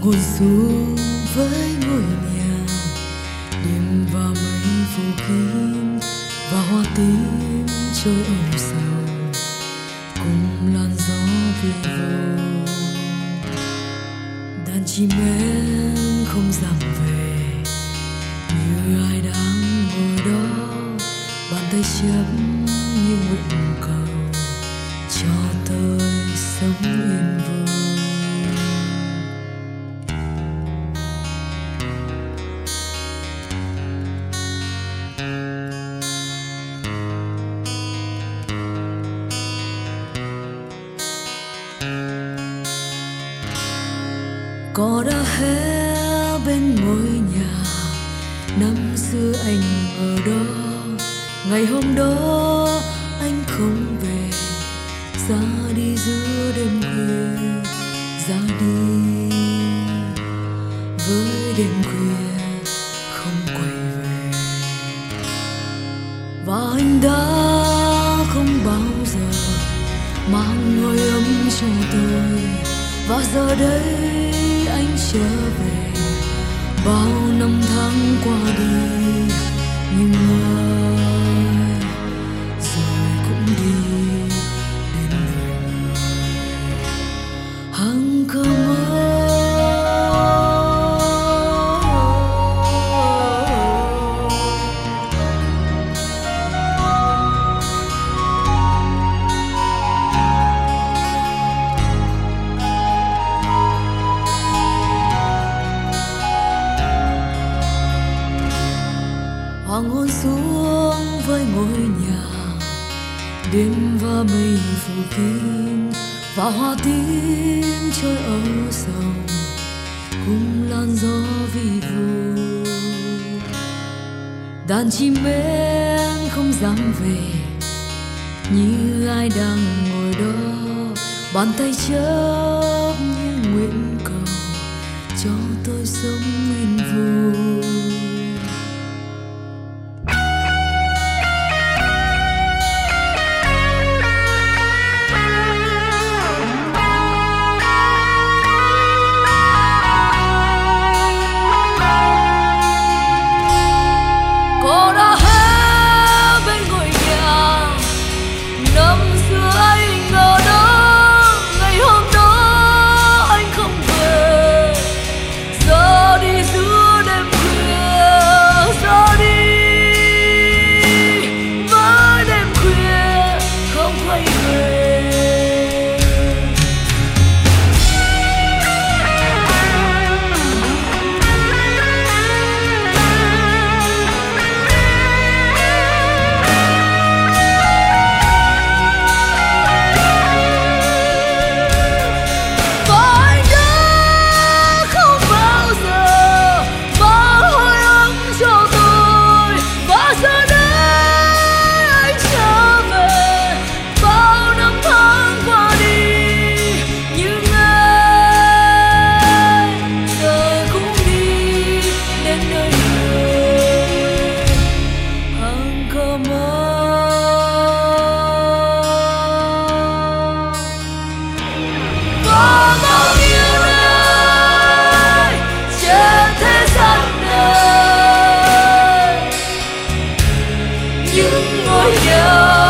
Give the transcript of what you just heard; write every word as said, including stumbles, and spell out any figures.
hồn xuống với ngôi nhà, đêm và mây phủ kín và hoa tím trôi âu sầu cùng làn gió vi vô. Đàn chim én không dám về, như ai đang ngồi đó, bàn tay chấp như nguyện cầu cho tôi sống yên vui. Cỏ đã hé bên ngôi nhà, năm xưa anh ở đó, ngày hôm đó anh không về, ra đi giữa đêm khuya, ra đi với đêm khuya không quay về. Và anh đã không bao giờ mang hơi ấm cho tôi, và giờ đây anh trở về, bao năm tháng qua đi nhưng ai rồi cũng đi đến đời người. Hằng cờ mơ hoàng hôn xuống với ngôi nhà, đêm và mây phủ kín và hoa tím trôi âu sầu cùng làn gió vi vu. Đàn chim én không dám về, như ai đang ngồi đó, bàn tay chấp như nguyện cầu cho tôi sống yên vui. Những ngôi nhà